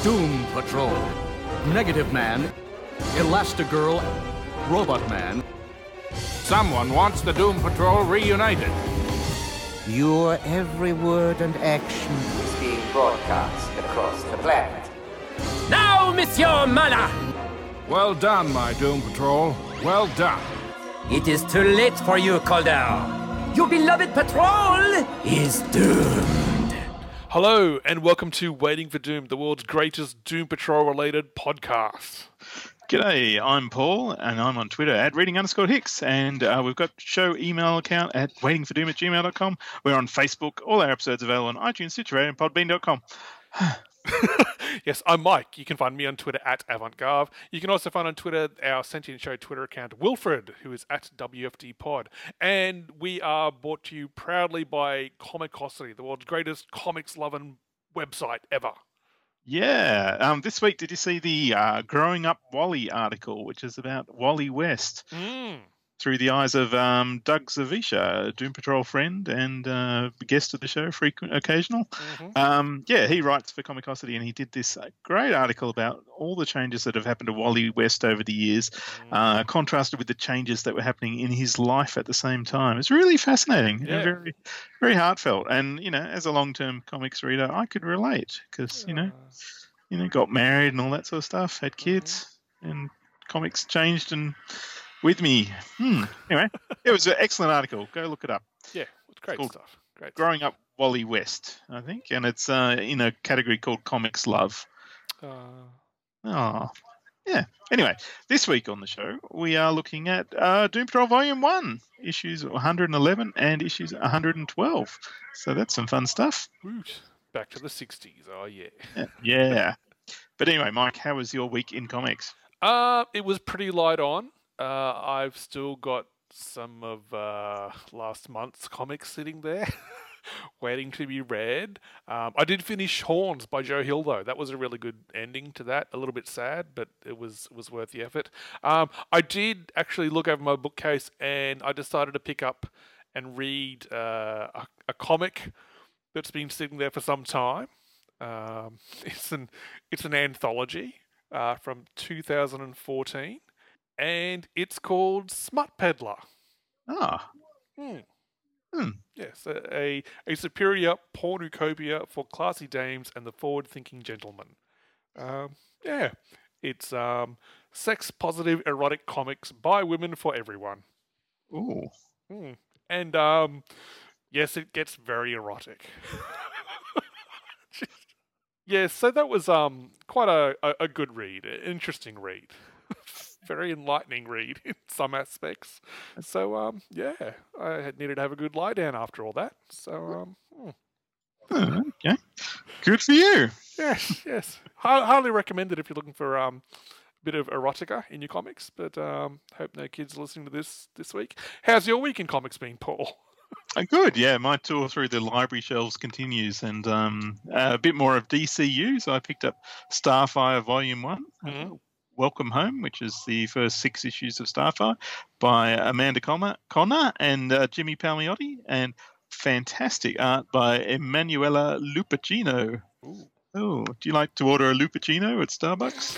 Doom Patrol. Negative Man, Elastigirl, Robot Man. Someone wants the Doom Patrol reunited. Your every word and action is being broadcast across the planet. Now, Monsieur Mana! Well done, my Doom Patrol. Well done. It is too late for you, Calder. Your beloved patrol is doomed. Hello, and welcome to Waiting for Doom, the world's greatest Doom Patrol-related podcast. G'day, I'm Paul, and I'm on Twitter at reading_Hicks, and we've got show email account at waitingfordoom@gmail.com. We're on Facebook. All our episodes available on iTunes, Stitcher, and podbean.com. Yes, I'm Mike. You can find me on Twitter at AvantGarve. You can also find on Twitter our Sentient Show Twitter account, Wilfred, who is at WFDpod. And we are brought to you proudly by Comicosity, the world's greatest comics-loving website ever. Yeah. This week, did you see the Growing Up Wally article, which is about Wally West? Through the eyes of Doug Zawisza, a Doom Patrol friend and guest of the show, frequent, occasional. He writes for Comicosity, and he did this great article about all the changes that have happened to Wally West over the years, contrasted with the changes that were happening in his life at the same time. It's really fascinating and very, very heartfelt. And, you know, as a long-term comics reader, I could relate because, you know, got married and all that sort of stuff, had kids, and comics changed and... with me. Anyway, it was an excellent article. Go look it up. Yeah, it's great stuff. Great Growing Up Wally West, I think, and it's in a category called Comics Love. Anyway, this week on the show, we are looking at Doom Patrol Volume 1, issues 111 and issues 112. So that's some fun stuff. Woot. Back to the 60s. Oh, yeah. Yeah. But anyway, Mike, how was your week in comics? It was pretty light on. I've still got some of last month's comics sitting there, waiting to be read. I did finish Horns by Joe Hill, though. That was a really good ending to that. A little bit sad, but it was worth the effort. I did actually look over my bookcase, and I decided to pick up and read a comic that's been sitting there for some time. It's an anthology from 2014. And it's called Smut Peddler. Yes, a superior pornucopia for classy dames and the forward-thinking gentleman. It's sex-positive erotic comics by women for everyone. Ooh. And, yes, it gets very erotic. Yeah, so that was quite a good read, an interesting read. Very enlightening read in some aspects. So, I needed to have a good lie down after all that. So, okay. Good for you. Yes. Highly recommended if you're looking for a bit of erotica in your comics, but hope no kids are listening to this week. How's your week in comics been, Paul? Good, yeah. My tour through the library shelves continues, and a bit more of DCU. So I picked up Starfire Volume 1. Welcome Home, which is the first 6 issues of Starfire by Amanda Connor and Jimmy Palmiotti, and fantastic art by Emanuela Lupacchino. Oh, do you like to order a Lupacchino at Starbucks?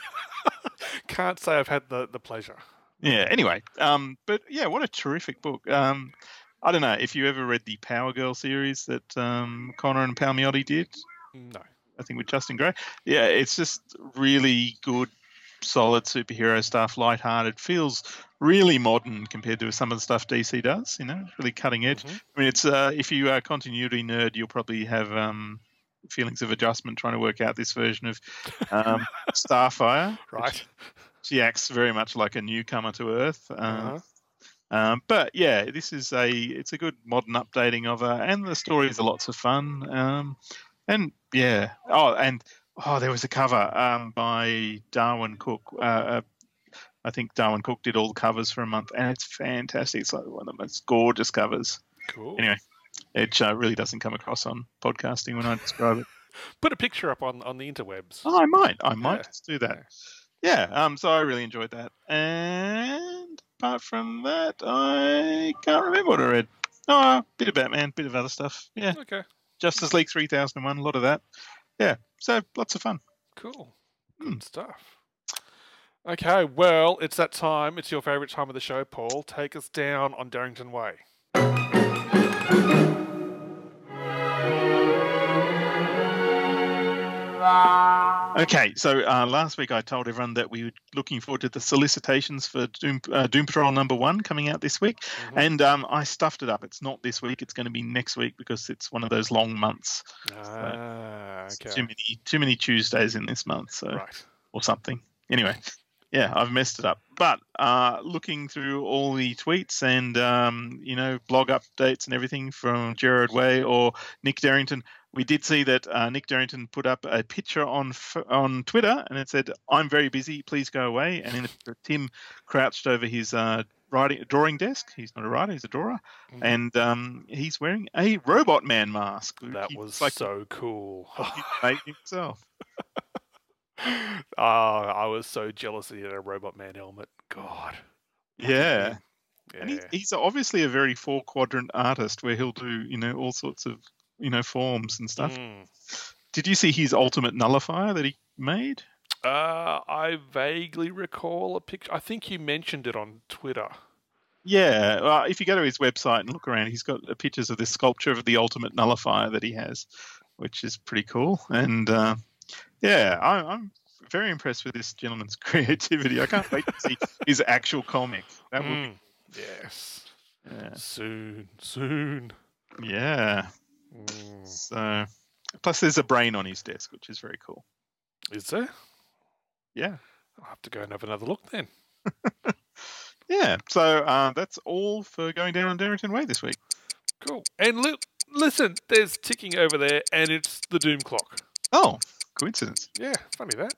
Can't say I've had the pleasure. Yeah, anyway, but yeah, what a terrific book. I don't know if you ever read the Power Girl series that Connor and Palmiotti did. No. I think with Justin Gray. Yeah, it's just really good, solid superhero stuff, lighthearted, feels really modern compared to some of the stuff DC does, you know, really cutting edge. I mean, it's if you are a continuity nerd, you'll probably have feelings of adjustment trying to work out this version of Starfire. Right. She acts very much like a newcomer to Earth. But yeah, it's a good modern updating of her, and the stories are lots of fun. And yeah, there was a cover by Darwin Cook. I think Darwin Cook did all the covers for a month, and it's fantastic. It's like one of the most gorgeous covers. Cool. Anyway, it really doesn't come across on podcasting when I describe it. Put a picture up on the interwebs. Oh, I might just do that. Yeah, so I really enjoyed that. And apart from that, I can't remember what I read. Oh, a bit of Batman, bit of other stuff. Yeah. Okay. Justice League 3001, a lot of that. Yeah, so lots of fun. Cool. Good stuff. Okay, well, it's that time. It's your favourite time of the show, Paul. Take us down on Darrington Way. Okay, so last week I told everyone that we were looking forward to the solicitations for Doom Patrol #1 coming out this week, and I stuffed it up. It's not this week; it's going to be next week because it's one of those long months. Okay. Too many Tuesdays in this month, so Right. or something. Anyway, yeah, I've messed it up. But looking through all the tweets and blog updates and everything from Gerard Way or Nick Darrington, we did see that Nick Darrington put up a picture on Twitter, and it said, "I'm very busy, please go away." And then Tim crouched over his drawing desk. He's not a writer, he's a drawer, and he's wearing a Robot Man mask. That was so cool. He made himself. I was so jealous that he had a Robot Man helmet. God. Yeah. Yeah. And he's obviously a very 4-quadrant artist where he'll do, all sorts of, forms and stuff. Did you see his ultimate nullifier that he made? I vaguely recall a picture. I think you mentioned it on Twitter. Yeah. Well, if you go to his website and look around, he's got pictures of this sculpture of the ultimate nullifier that he has, which is pretty cool. And I'm very impressed with this gentleman's creativity. I can't wait to see his actual comic. That would be... Yes. Yeah. Soon. Yeah. So, plus there's a brain on his desk, which is very cool. Is there? Yeah. I'll have to go and have another look then. Yeah. So that's all for going down on Darrington Way this week. Cool. And listen, there's ticking over there, and it's the Doom Clock. Oh, coincidence. Yeah, funny that.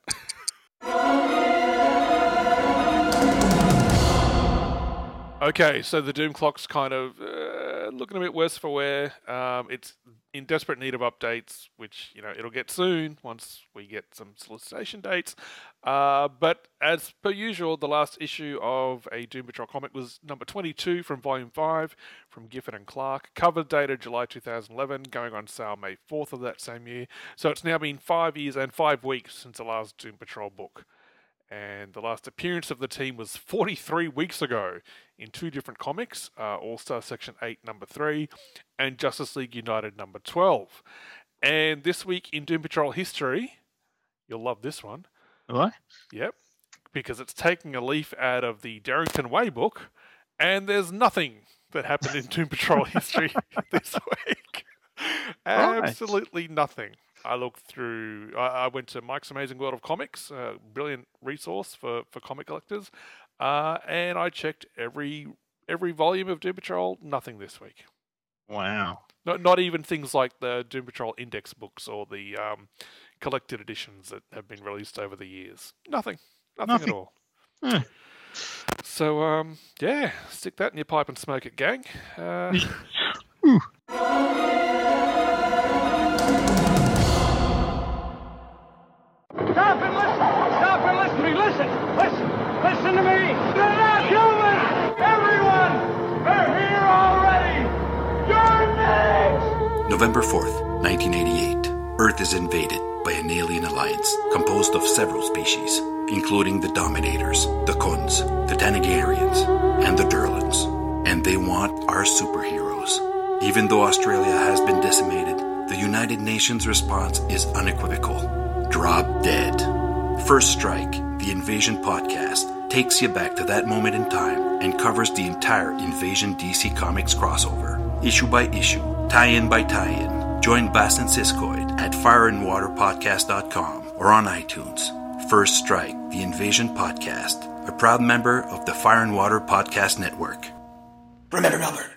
Okay, so the Doom Clock's kind of looking a bit worse for wear. It's in desperate need of updates, which, it'll get soon once we get some solicitation dates. But as per usual, the last issue of a Doom Patrol comic was number 22 from Volume 5 from Giffen and Clark. Cover dated July 2011, going on sale May 4th of that same year. So it's now been 5 years and 5 weeks since the last Doom Patrol book. And the last appearance of the team was 43 weeks ago in 2 different comics, All-Star Section 8, number 3, and Justice League United, number 12. And this week in Doom Patrol history, you'll love this one. What? Yep, because it's taking a leaf out of the Darrington Way book, and there's nothing that happened in Doom Patrol history this week. Absolutely nothing. I looked through. I went to Mike's Amazing World of Comics, a brilliant resource for comic collectors, and I checked every volume of Doom Patrol. Nothing this week. Wow. Not even things like the Doom Patrol index books or the collected editions that have been released over the years. Nothing at all. Huh. So stick that in your pipe and smoke it, gang. Stop and listen! Stop and listen to me! Listen! Listen to me! They're not human! Everyone! They're here already! You're next! November 4th, 1988. Earth is invaded by an alien alliance composed of several species, including the Dominators, the Khunds, the Tanagarians, and the Durlans. And they want our superheroes. Even though Australia has been decimated, the United Nations response is unequivocal. Drop dead. First Strike, the Invasion podcast, takes you back to that moment in time and covers the entire Invasion DC Comics crossover. Issue by issue, tie-in by tie-in. Join Bass and Siskoid at fireandwaterpodcast.com or on iTunes. First Strike, the Invasion podcast, a proud member of the Fire and Water Podcast Network. Remember, Albert.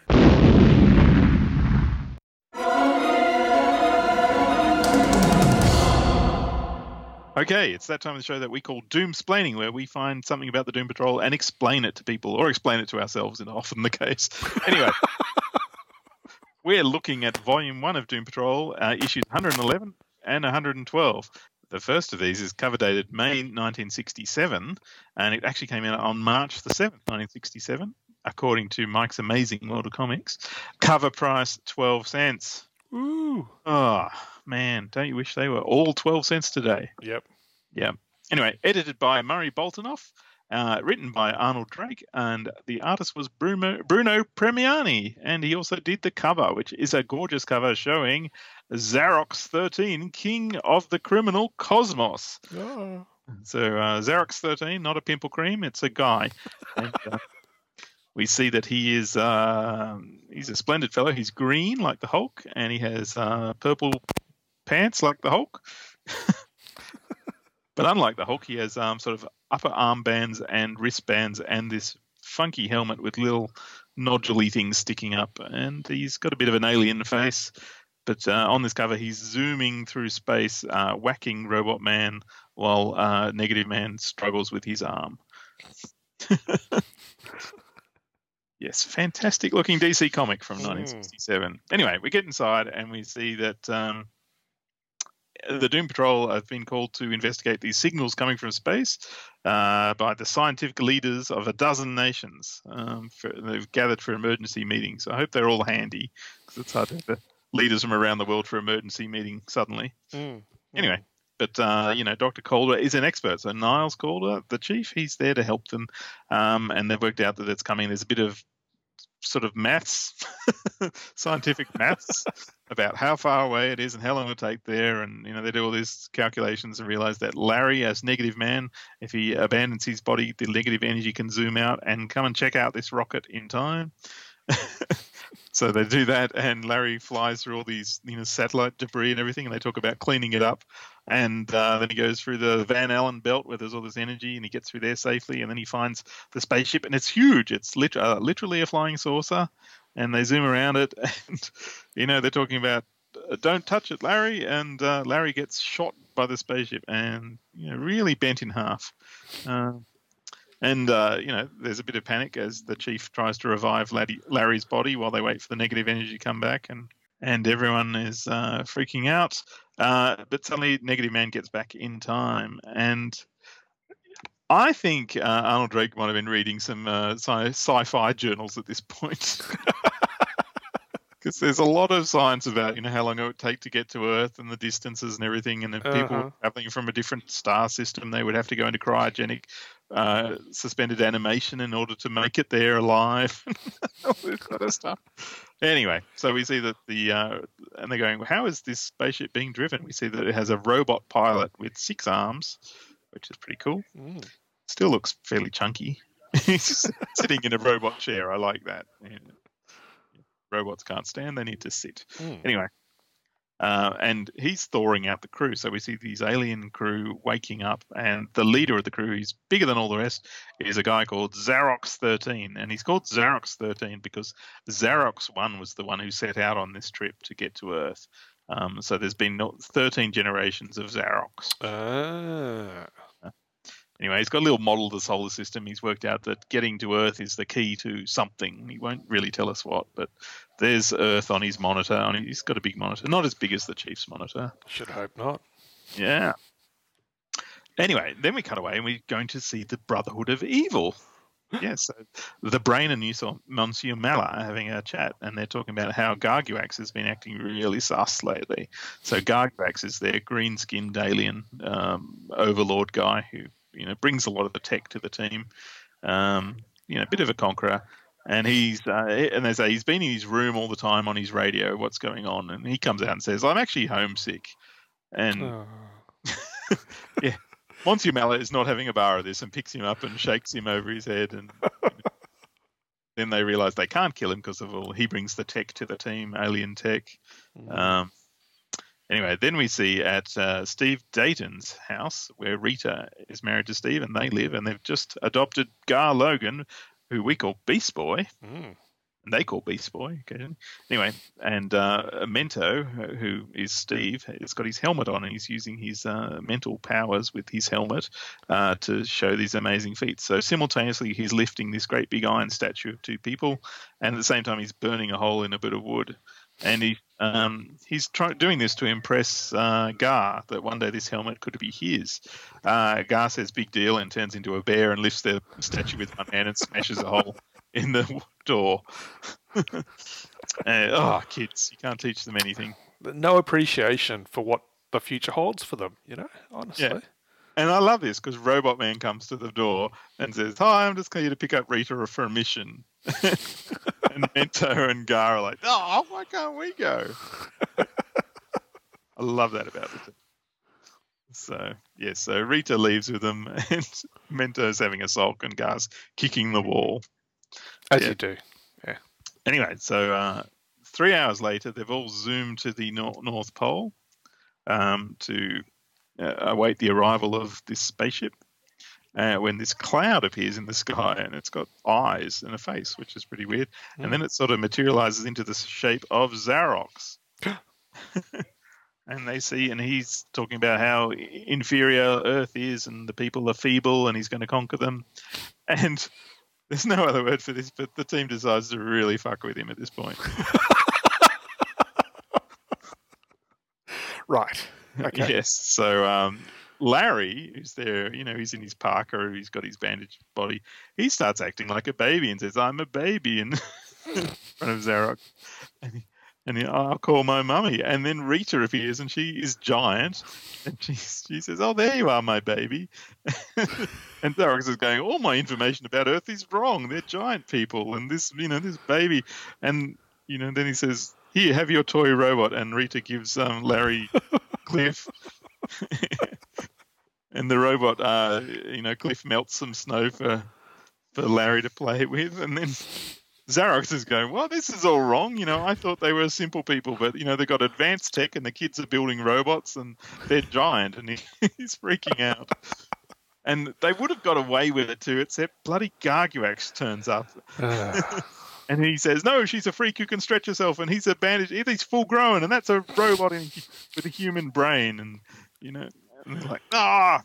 Okay, it's that time of the show that we call Doomsplaining, where we find something about the Doom Patrol and explain it to people, or explain it to ourselves, and often the case. Anyway, we're looking at Volume 1 of Doom Patrol, issues 111 and 112. The first of these is cover dated May 1967, and it actually came out on March the 7th, 1967, according to Mike's Amazing World of Comics. Cover price 12 cents. Ooh. Oh, man, don't you wish they were all 12 cents today? Yep. Yeah. Anyway, edited by Murray Boltonoff, written by Arnold Drake, and the artist was Bruno Premiani, and he also did the cover, which is a gorgeous cover showing Xerox 13, King of the Criminal Cosmos. Oh. So Xerox 13, not a pimple cream, it's a guy. And, we see that he is he's a splendid fellow. He's green like the Hulk, and he has purple pants like the Hulk. But unlike the Hulk, he has sort of upper armbands and wristbands and this funky helmet with little nodule things sticking up. And he's got a bit of an alien face. But on this cover, he's zooming through space, whacking Robot Man while Negative Man struggles with his arm. Yes, fantastic looking DC comic from 1967. Anyway, we get inside and we see that the Doom Patrol have been called to investigate these signals coming from space by the scientific leaders of a dozen nations. They've gathered for emergency meetings. So I hope they're all handy, because it's hard to have the leaders from around the world for emergency meeting suddenly. Anyway, but Dr. Calder is an expert. So Niles Calder, the chief, he's there to help them, and they've worked out that it's coming. There's a bit of sort of maths, scientific maths about how far away it is and how long it'll take there. And, they do all these calculations and realize that Larry, as Negative Man, if he abandons his body, the negative energy can zoom out and come and check out this rocket in time. So they do that, and Larry flies through all these, satellite debris and everything, and they talk about cleaning it up. And then he goes through the Van Allen belt where there's all this energy, and he gets through there safely. And then he finds the spaceship, and it's huge. It's literally a flying saucer. And they zoom around it, and they're talking about don't touch it, Larry. And Larry gets shot by the spaceship and really bent in half. And there's a bit of panic as the chief tries to revive Larry's body while they wait for the negative energy to come back, and everyone is freaking out. But suddenly Negative Man gets back in time. And I think Arnold Drake might have been reading some sci-fi journals at this point. Because there's a lot of science about how long it would take to get to Earth and the distances and everything, and if people were traveling from a different star system, they would have to go into cryogenic suspended animation in order to make it there alive. All this sort of stuff. Anyway, so we see that and they're going, well, how is this spaceship being driven? We see that it has a robot pilot with 6 arms, which is pretty cool. Still looks fairly chunky. He's sitting in a robot chair. I like that. Robots can't stand, they need to sit. Anyway, and he's thawing out the crew. So we see these alien crew waking up, and the leader of the crew, he's bigger than all the rest, is a guy called Xerox 13. And he's called Xerox 13 because Xerox 1 was the one who set out on this trip to get to Earth. So there's been 13 generations of Xerox. Anyway, he's got a little model of the solar system. He's worked out that getting to Earth is the key to something. He won't really tell us what, but there's Earth on his monitor. He's got a big monitor, not as big as the Chief's monitor. Should hope not. Yeah. Anyway, then we cut away and we're going to see the Brotherhood of Evil. So the Brain and Monsieur Mallah are having a chat, and they're talking about how Garguax has been acting really sus lately. So Garguax is their green-skinned alien overlord guy who brings a lot of the tech to the team. A bit of a conqueror. And and they say he's been in his room all the time on his radio. What's going on? And he comes out and says, "I'm actually homesick." And Monsieur Mallah is not having a bar of this and picks him up and shakes him over his head. And then they realize they can't kill him because he brings the tech to the team, alien tech. Anyway, then we see at Steve Dayton's house where Rita is married to Steve and they live, and they've just adopted Gar Logan, who we call Beast Boy, and they call Beast Boy occasionally. Anyway, and Mento, who is Steve, has got his helmet on and he's using his mental powers with his helmet to show these amazing feats. So simultaneously he's lifting this great big iron statue of 2 people, and at the same time he's burning a hole in a bit of wood. And he's doing this to impress Gar, that one day this helmet could be his. Gar says big deal and turns into a bear and lifts the statue with one hand and smashes a hole in the door. Kids, you can't teach them anything. No appreciation for what the future holds for them, honestly. And I love this because Robot Man comes to the door and says, "Hi, I'm just here to pick up Rita for a mission." And Mento and Gar are like, "Oh, why can't we go?" I love that about the team. So, so Rita leaves with them and Mento's having a sulk and Gar's kicking the wall. As you do. Yeah. Anyway, so 3 hours later, they've all zoomed to the North Pole to await the arrival of this spaceship. When this cloud appears in the sky and it's got eyes and a face, which is pretty weird. And then it sort of materializes into the shape of Xerox. And they see, and he's talking about how inferior Earth is and the people are feeble and he's going to conquer them. And there's no other word for this, but the team decides to really fuck with him at this point. Right. Okay. Yes. So Larry, who's there, he's in his parka, he's got his bandaged body. He starts acting like a baby and says, "I'm a baby," in front of Xerox. And I'll call my mummy. And then Rita appears and she is giant. And she says, "Oh, there you are, my baby." And Xerox is going, "All my information about Earth is wrong. They're giant people. And this, this baby." And, then he says, "Here, have your toy robot." And Rita gives Larry Cliff. And the robot, Cliff melts some snow for Larry to play with. And then Xerox is going, "Well, this is all wrong. I thought they were simple people, but, they've got advanced tech and the kids are building robots and they're giant." And he's freaking out. And they would have got away with it too, except bloody Garguax turns up. And he says, "No, she's a freak who can stretch herself, and he's a bandage. He's full grown, and that's a robot with a human brain." And, and they're like, "Ah!"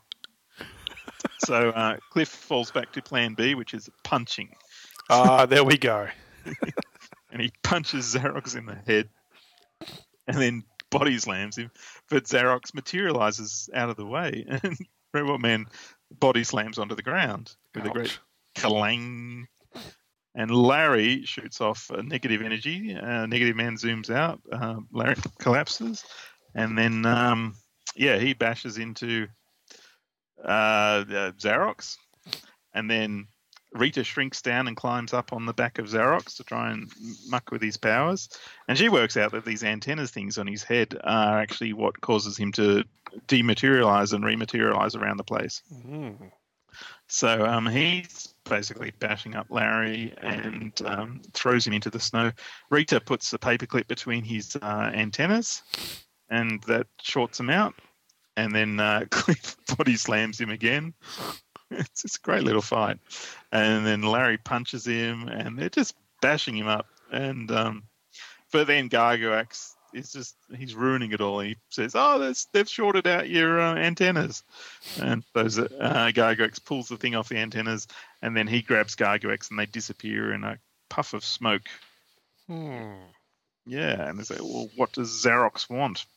So Cliff falls back to plan B, which is punching. There we go. And he punches Xerox in the head and then body slams him. But Xerox materializes out of the way and Robot Man body slams onto the ground with a great clang. And Larry shoots off negative energy. Negative Man zooms out. Larry collapses. And then, he bashes into Xerox. And then Rita shrinks down and climbs up on the back of Xerox to try and muck with his powers. And she works out that these antennas things on his head are actually what causes him to dematerialize and rematerialize around the place. Mm. So he's basically bashing up Larry and throws him into the snow. Rita puts a paperclip between his antennas and that shorts him out. And then Cliff body slams him again. It's a great little fight. And then Larry punches him and they're just bashing him up. And but then Garguax he's ruining it all. He says, "Oh, they've shorted out your antennas." And those Garguax pulls the thing off the antennas and then he grabs Garguax and they disappear in a puff of smoke. Yeah, and they say, "Well, what does Xerox want?"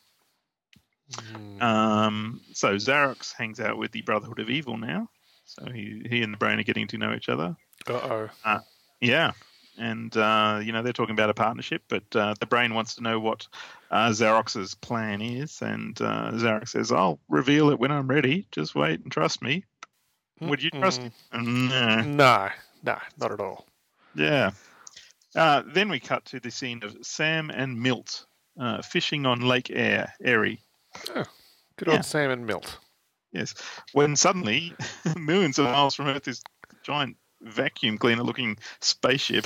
So Xerox hangs out with the Brotherhood of Evil now. So he and the Brain are getting to know each other. Yeah. And, they're talking about a partnership, but the Brain wants to know what Xerox's plan is. And Xerox says, "I'll reveal it when I'm ready. Just wait and trust me." Would you trust him? No, not at all. Yeah. Then we cut to the scene of Sam and Milt fishing on Lake Erie. Oh, good old Sam and Milt. Yes. When suddenly, millions of miles from Earth, this giant vacuum cleaner-looking spaceship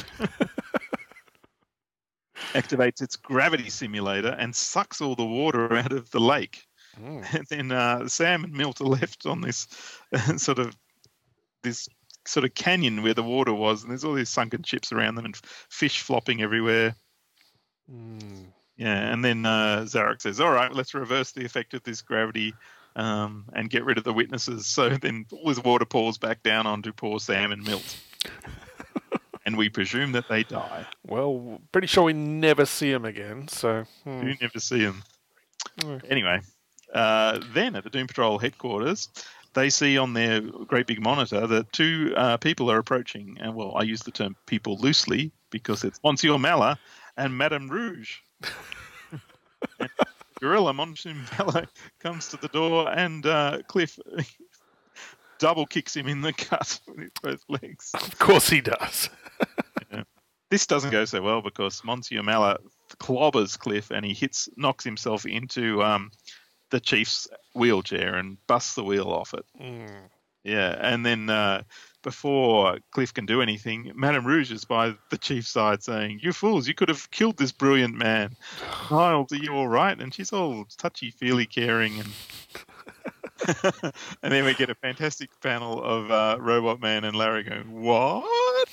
activates its gravity simulator and sucks all the water out of the lake. And then Sam and Milt are left on this sort of canyon where the water was, and there's all these sunken ships around them and fish flopping everywhere. Yeah, and then Xerox says, "All right, let's reverse the effect of this gravity and get rid of the witnesses." So then all this water pours back down onto poor Sam and Milt. And we presume that they die. Well, pretty sure we never see them again, so... You never see them. Anyway, then at the Doom Patrol headquarters, they see on their great big monitor that two people are approaching. And, well, I use the term people loosely because it's Monsieur Mala and Madame Rouge. And Gorilla Monsieur Mala comes to the door and Cliff double kicks him in the gut with both legs. Of course he does. Yeah. This doesn't go so well because Monsieur Mallet clobbers Cliff and he knocks himself into the Chief's wheelchair and busts the wheel off it. Yeah, and then before Cliff can do anything, Madame Rouge is by the Chief's side saying, "You fools, you could have killed this brilliant man. Miles, are you all right?" And she's all touchy-feely caring. And and then we get a fantastic panel of Robot Man and Larry going, "What?"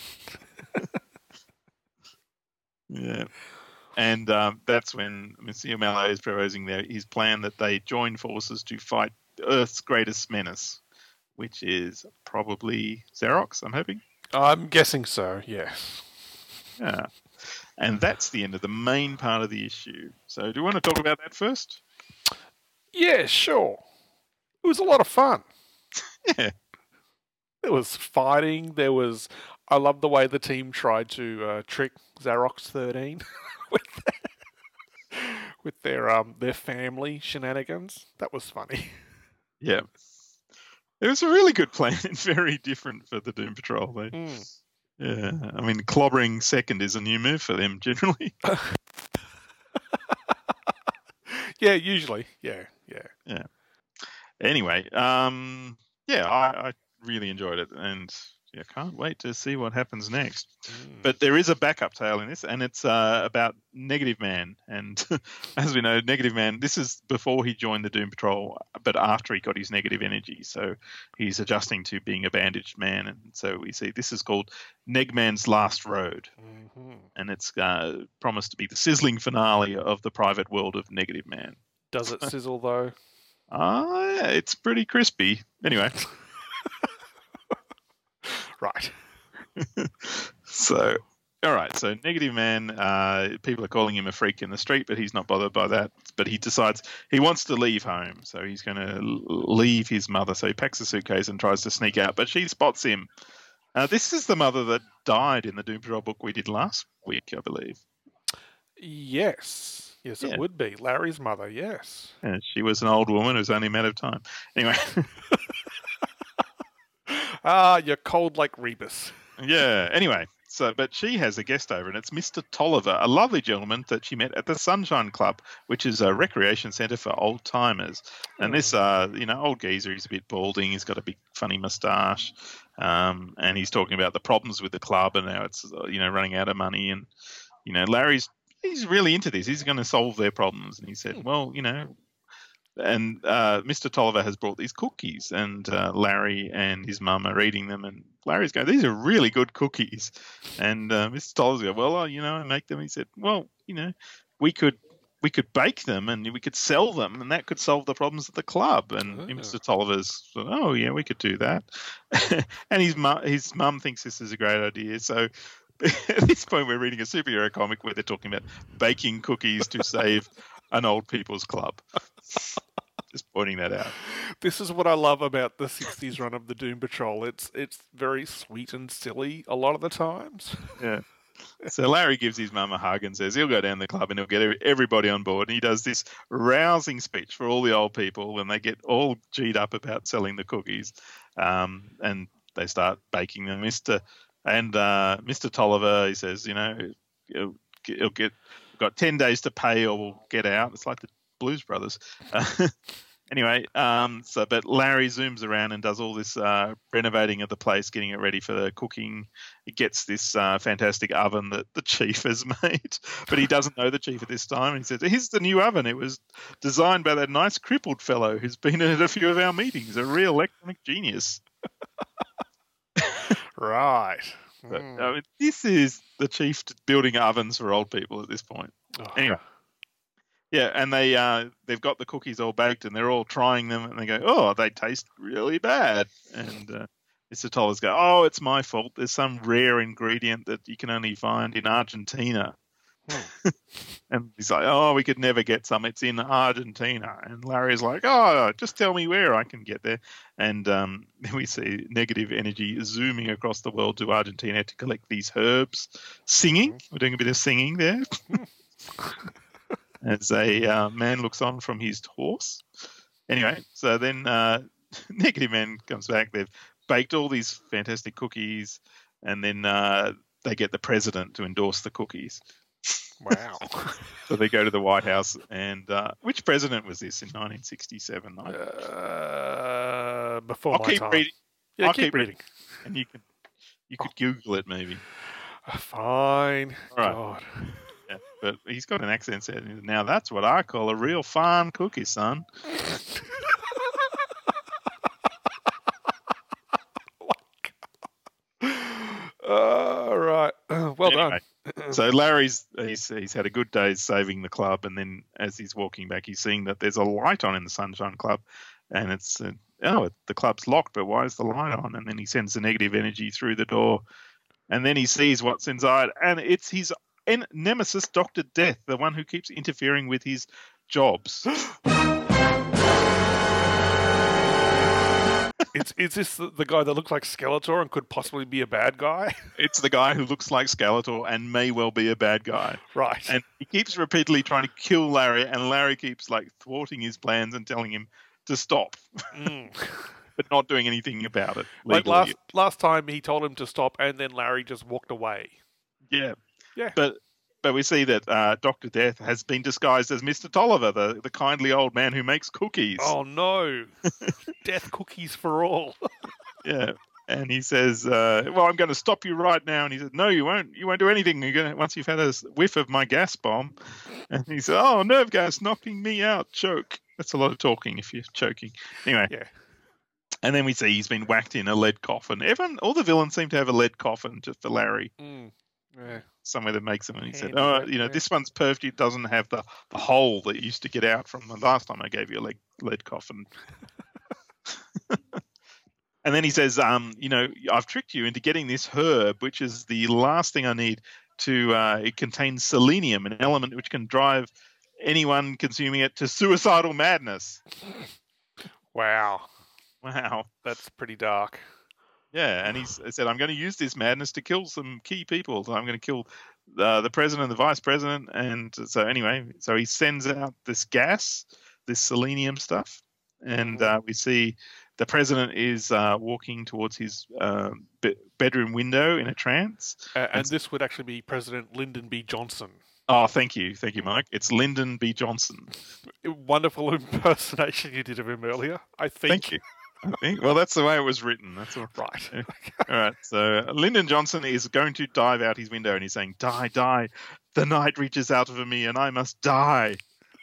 Yeah. And that's when Monsieur Mallet is proposing his plan that they join forces to fight Earth's greatest menace, which is probably Xerox, I'm hoping. I'm guessing so, yes. Yeah. And that's the end of the main part of the issue. So do you want to talk about that first? Yeah, sure. It was a lot of fun. Yeah. There was fighting. I love the way the team tried to trick Xerox 13 with their family shenanigans. That was funny. Yeah. It was a really good plan and very different for the Doom Patrol. Yeah. I mean, clobbering second is a new move for them generally. Yeah, usually. Yeah. Anyway, I really enjoyed it, and can't wait to see what happens next. But there is a backup tale in this, and it's about Negative Man. And as we know, Negative Man, this is before he joined the Doom Patrol, but after he got his negative energy. So he's adjusting to being a bandaged man. And so we see this is called Negman's Last Road. And it's promised to be the sizzling finale of the private world of Negative Man. Does it sizzle, though? Yeah, it's pretty crispy. Anyway. Right. So, all right. So, Negative Man, people are calling him a freak in the street, but he's not bothered by that. But he decides he wants to leave home. So, he's going to leave his mother. So, he packs a suitcase and tries to sneak out. But she spots him. This is the mother that died in the Doom Patrol book we did last week, I believe. Yes. Yes, it would be. Larry's mother, yes. Yeah, she was an old woman. It was only a matter of time. Anyway. You're cold like Rebus. Yeah. Anyway, but she has a guest over, and it's Mr. Tolliver, a lovely gentleman that she met at the Sunshine Club, which is a recreation centre for old timers. And this, old geezer, he's a bit balding, he's got a big funny moustache, and he's talking about the problems with the club and how it's, running out of money. And he's really into this. He's going to solve their problems. And he said, well, and Mr. Tolliver has brought these cookies, and Larry and his mum are eating them, and Larry's going, these are really good cookies. And Mr. Tolliver's going, well, I make them. He said, well, we could bake them and we could sell them, and that could solve the problems at the club. And Mr. Tolliver's, oh, yeah, we could do that. And his mum thinks this is a great idea. So at this point, we're reading a superhero comic where they're talking about baking cookies to save an old people's club. Just pointing that out. This is what I love about the 60s run of the Doom Patrol. It's very sweet and silly a lot of the times. Yeah. So Larry gives his mum a hug and says he'll go down the club and he'll get everybody on board. And he does this rousing speech for all the old people when they get all G'd up about selling the cookies. And they start baking them. Mr. Tolliver, he says, he'll get... got 10 days to pay or we'll get out. It's like the Blues Brothers. Anyway, but Larry zooms around and does all this renovating of the place, getting it ready for the cooking. He gets this fantastic oven that the chief has made, but he doesn't know the chief at this time. He says, here's the new oven. It was designed by that nice crippled fellow who's been at a few of our meetings, a real electronic genius. Right. But, this is the chief building ovens for old people at this point. Oh. Anyway. Yeah, and they've got the cookies all baked and they're all trying them and they go, oh, they taste really bad. And Mr. Tolliver's go, oh, it's my fault. There's some rare ingredient that you can only find in Argentina. And he's like, oh, we could never get some. It's in Argentina. And Larry's like, oh, just tell me where I can get there. And then we see negative energy zooming across the world to Argentina to collect these herbs. Singing. We're doing a bit of singing there. As a man looks on from his horse. Anyway, so then Negative Man comes back. They've baked all these fantastic cookies, and then they get the president to endorse the cookies. Wow. So they go to the White House, and which president was this in 1967? Before I'll my keep time. reading. Yeah, I'll keep reading. And you could Google it maybe. Fine. All right. God. Yeah, but he's got an accent set. Now that's what I call a real fine cookie, son. All right. Well done. So Larry's he's had a good day saving the club, and then as he's walking back, he's seeing that there's a light on in the Sunshine Club, and it's the club's locked, but why is the light on? And then he sends the negative energy through the door, and then he sees what's inside, and it's his nemesis, Dr. Death, the one who keeps interfering with his jobs. Is this the guy that looks like Skeletor and could possibly be a bad guy? It's the guy who looks like Skeletor and may well be a bad guy. Right. And he keeps repeatedly trying to kill Larry, and Larry keeps thwarting his plans and telling him to stop, but not doing anything about it. Like legally. last time he told him to stop, and then Larry just walked away. Yeah. Yeah. But we see that Dr. Death has been disguised as Mr. Tolliver, the kindly old man who makes cookies. Oh no! Death cookies for all. Yeah. And he says, well, I'm going to stop you right now. And he says, no, you won't. You won't do anything. Once you've had a whiff of my gas bomb. And he says, oh, nerve gas knocking me out. Choke. That's a lot of talking if you're choking. Anyway. Yeah. And then we see he's been whacked in a lead coffin. All the villains seem to have a lead coffin just for Larry. Yeah. Somewhere that makes them. And he said, Handy, this one's perfect. It doesn't have the hole that you used to get out from the last time I gave you a lead coffin. And then he says, I've tricked you into getting this herb, which is the last thing I need to, it contains selenium, an element which can drive anyone consuming it to suicidal madness. Wow. Wow. That's pretty dark. Yeah, and he said, I'm going to use this madness to kill some key people. So I'm going to kill the president and the vice president. And so anyway, so he sends out this gas, this selenium stuff. And we see the president is walking towards his bedroom window in a trance. And this would actually be President Lyndon B. Johnson. Oh, thank you, Mike. It's Lyndon B. Johnson. Wonderful impersonation you did of him earlier, I think. Thank you. Well, that's the way it was written. That's all right. All right. So Lyndon Johnson is going to dive out his window, and he's saying, "Die, die! The night reaches out over me, and I must die."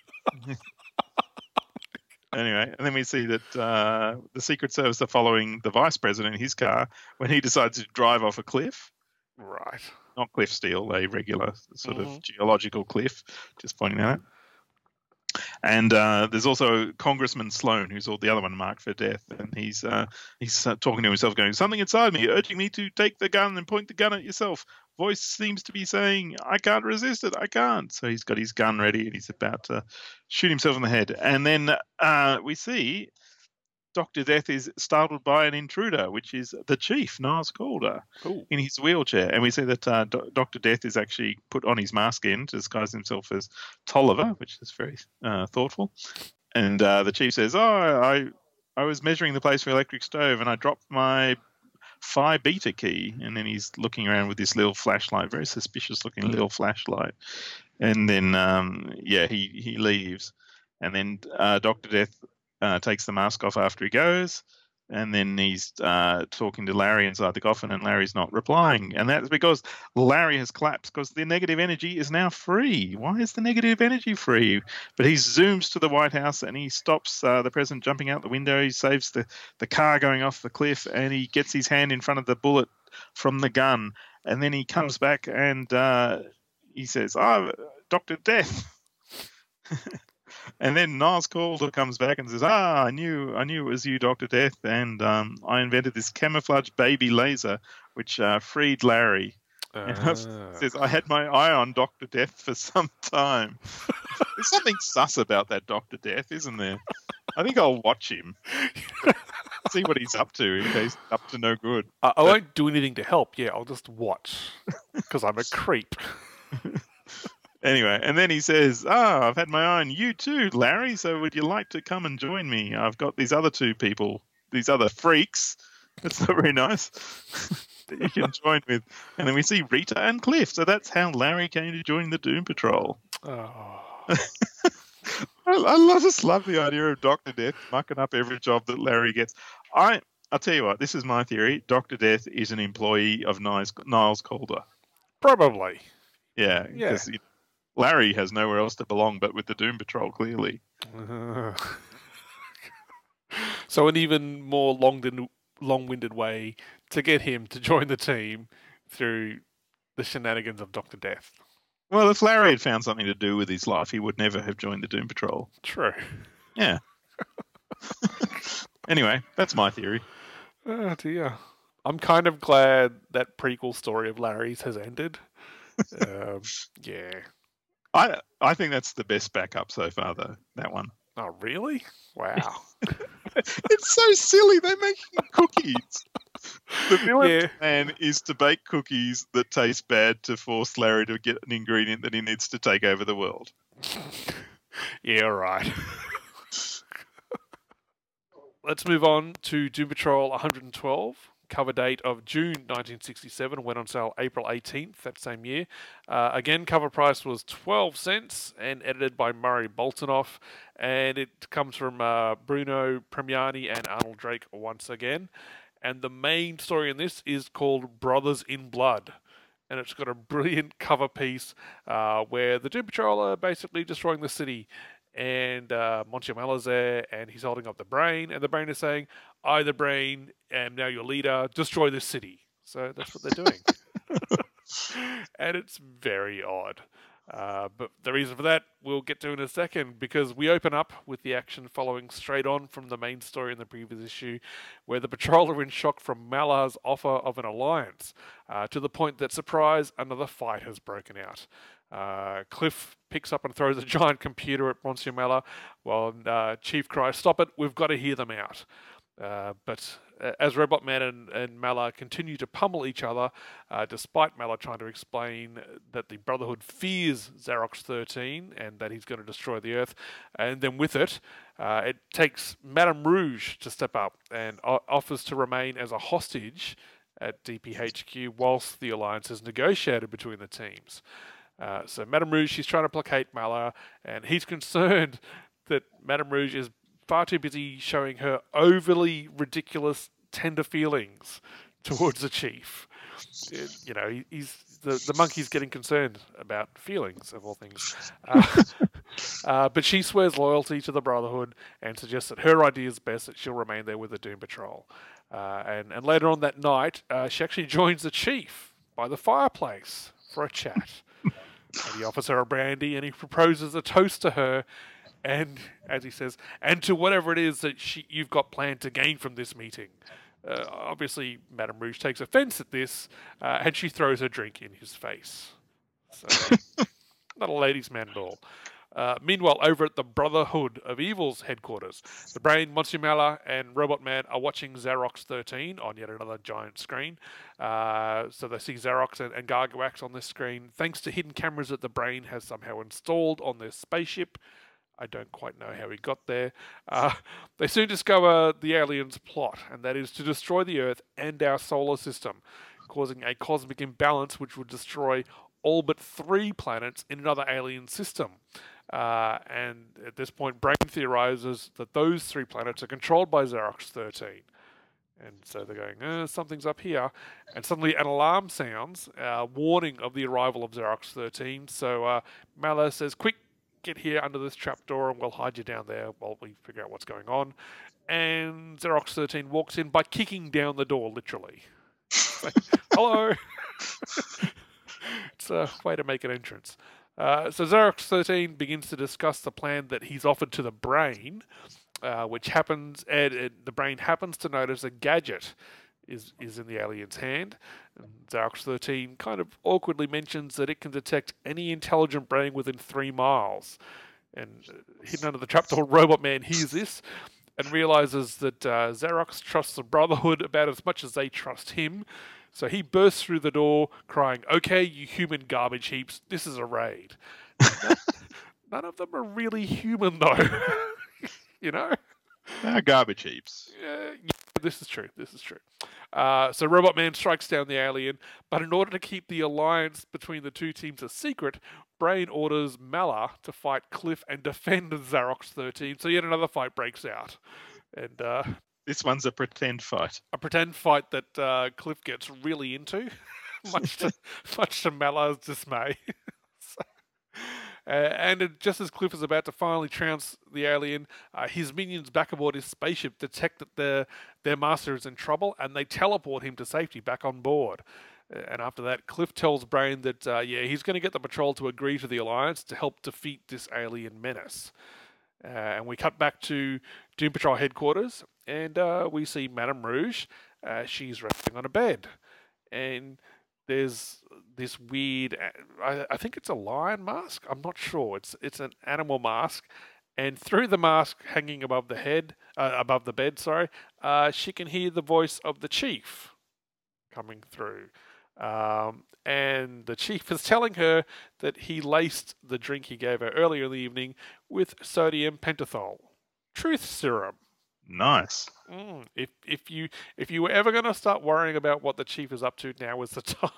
Anyway, and then we see that the Secret Service are following the vice president in his car when he decides to drive off a cliff. Right. Not cliff steel, a regular sort of geological cliff. Just pointing that out. And there's also Congressman Sloan, who's the other one marked for death, and he's talking to himself, going, "Something inside me urging me to take the gun and point the gun at yourself. Voice seems to be saying, I can't resist it. I can't." So he's got his gun ready, and he's about to shoot himself in the head. And then we see Dr. Death is startled by an intruder, which is the chief, Niles Calder, in his wheelchair. And we see that Dr. Death is actually put on his mask again to disguise himself as Tolliver, which is very thoughtful. And the chief says, I was measuring the place for electric stove and I dropped my Phi Beta key. And then he's looking around with this little flashlight, very suspicious looking little flashlight. And then, he leaves. And then Dr. Death takes the mask off after he goes, and then he's talking to Larry inside the coffin, and Larry's not replying. And that's because Larry has collapsed because the negative energy is now free. Why is the negative energy free? But he zooms to the White House, and he stops the president jumping out the window. He saves the car going off the cliff, and he gets his hand in front of the bullet from the gun. And then he comes back, and he says, Dr. Death. And then Niles Calder comes back and says, I knew it was you, Dr. Death, and I invented this camouflage baby laser, which freed Larry. And says, I had my eye on Dr. Death for some time. There's something sus about that Dr. Death, isn't there? I think I'll watch him. See what he's up to, in case he's up to no good. I won't do anything to help. Yeah, I'll just watch, because I'm a creep. Anyway, and then he says, I've had my eye on you too, Larry, so would you like to come and join me? I've got these other two people these other freaks. That's not very nice. That you can join with. And then we see Rita and Cliff. So that's how Larry came to join the Doom Patrol. Oh. I just love the idea of Dr. Death mucking up every job that Larry gets. I'll tell you what, this is my theory. Dr. Death is an employee of Niles Calder. Probably. Yeah. Because Larry has nowhere else to belong but with the Doom Patrol, clearly. So an even more long-winded way to get him to join the team through the shenanigans of Dr. Death. Well, if Larry had found something to do with his life, he would never have joined the Doom Patrol. True. Yeah. Anyway, that's my theory. Oh, dear. I'm kind of glad that prequel story of Larry's has ended. Yeah. I think that's the best backup so far, though, that one. Oh, really? Wow. It's so silly. They're making cookies. The villain's plan is to bake cookies that taste bad to force Larry to get an ingredient that he needs to take over the world. Yeah, right. Let's move on to Doom Patrol 112. Cover date of June 1967, went on sale April 18th that same year. Again, cover price was 12 cents and edited by Murray Boltinoff. And it comes from Bruno Premiani and Arnold Drake once again. And the main story in this is called Brothers in Blood. And it's got a brilliant cover piece where the Doom Patrol are basically destroying the city. And Monsieur Mallo's there, and he's holding up the Brain, and the Brain is saying, I, the Brain, am now your leader, destroy this city. So that's what they're doing. And it's very odd. But the reason for that, we'll get to in a second, because we open up with the action following straight on from the main story in the previous issue, where the Patrol are in shock from Mallar's offer of an alliance, to the point that, surprise, another fight has broken out. Cliff picks up and throws a giant computer at Monsieur Mallar, while Chief cries, stop it, we've got to hear them out. But as Robot Man and Mallar continue to pummel each other, despite Mallar trying to explain that the Brotherhood fears Xerox 13 and that he's going to destroy the Earth, and then with it, it takes Madame Rouge to step up and offers to remain as a hostage at DPHQ whilst the alliance is negotiated between the teams. So Madame Rouge, she's trying to placate Mallar, and he's concerned that Madame Rouge is far too busy showing her overly ridiculous, tender feelings towards the Chief. You know, he's the monkey's getting concerned about feelings, of all things. But she swears loyalty to the Brotherhood and suggests that her idea is best, that she'll remain there with the Doom Patrol. And later on that night, she actually joins the Chief by the fireplace for a chat. And he offers her a brandy, and he proposes a toast to her, and, as he says, and to whatever it is that you've got planned to gain from this meeting. Obviously, Madame Rouge takes offence at this, and she throws her drink in his face. So, not a ladies' man at all. Meanwhile, over at the Brotherhood of Evil's headquarters, the Brain, Monsieur Mallar, and Robot Man are watching Xerox 13 on yet another giant screen. So they see Xerox and Gargoax on this screen, thanks to hidden cameras that the Brain has somehow installed on their spaceship. I don't quite know how he got there. They soon discover the aliens' plot, and that is to destroy the Earth and our solar system, causing a cosmic imbalance which would destroy all but 3 planets in another alien system. And at this point, Brain theorizes that those 3 planets are controlled by Xerox 13. And so they're going, something's up here. And suddenly an alarm sounds, warning of the arrival of Xerox 13. So Mallar says, quick, get here under this trapdoor and we'll hide you down there while we figure out what's going on. And Xerox 13 walks in by kicking down the door, literally. Like, hello! It's a way to make an entrance. So Xerox 13 begins to discuss the plan that he's offered to the Brain, which happens, and the Brain happens to notice a gadget is in the alien's hand. And Xerox 13 kind of awkwardly mentions that it can detect any intelligent brain within 3 miles. And hidden under the trapdoor, Robot Man hears this and realizes that Xerox trusts the Brotherhood about as much as they trust him. So he bursts through the door crying, okay, you human garbage heaps, this is a raid. None of them are really human, though. You know? Garbage heaps. Yeah, this is true. So Robot Man strikes down the alien, but in order to keep the alliance between the two teams a secret, Brain orders Mala to fight Cliff and defend Xerox 13. So yet another fight breaks out. And this one's a pretend fight. A pretend fight that Cliff gets really into, much to Mala's dismay. Just as Cliff is about to finally trounce the alien, his minions back aboard his spaceship detect that their master is in trouble, and they teleport him to safety back on board. And after that, Cliff tells Brain that he's going to get the patrol to agree to the alliance to help defeat this alien menace. And we cut back to Doom Patrol headquarters, and we see Madame Rouge. She's resting on a bed, and there's this weird, I think it's a lion mask. I'm not sure. It's an animal mask, and through the mask hanging above the bed, she can hear the voice of the chief coming through. And the chief is telling her that he laced the drink he gave her earlier in the evening with sodium pentothal, truth serum. Nice. If you were ever going to start worrying about what the chief is up to, now is the time.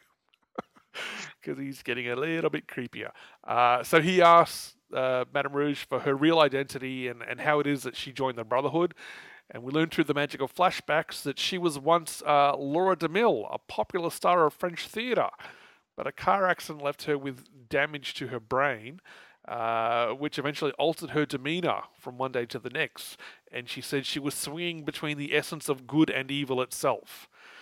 Because he's getting a little bit creepier. So he asks Madame Rouge for her real identity and how it is that she joined the Brotherhood. And we learn through the magical flashbacks that she was once Laura DeMille, a popular star of French theatre. But a car accident left her with damage to her brain, which eventually altered her demeanour from one day to the next. And she said she was swinging between the essence of good and evil itself,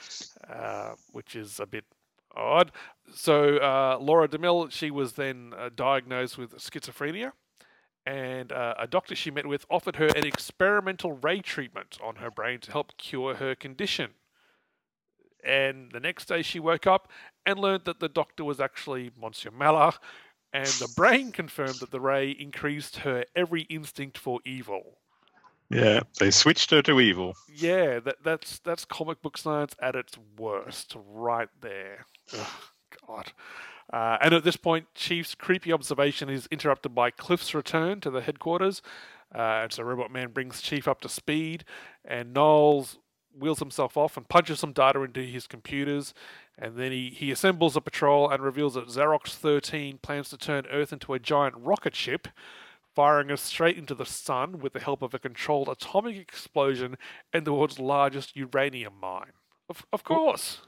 which is a bit odd. So Laura DeMille, she was then diagnosed with schizophrenia. And a doctor she met with offered her an experimental ray treatment on her brain to help cure her condition. And the next day she woke up and learned that the doctor was actually Monsieur Mala, and the brain confirmed that the ray increased her every instinct for evil. Yeah, they switched her to evil. Yeah, that's comic book science at its worst, right there. Ugh, God. And at this point, Chief's creepy observation is interrupted by Cliff's return to the headquarters. And so Robot Man brings Chief up to speed, and Knowles wheels himself off and punches some data into his computers. And then he assembles a patrol and reveals that Xerox 13 plans to turn Earth into a giant rocket ship, firing us straight into the sun with the help of a controlled atomic explosion in the world's largest uranium mine. Of course.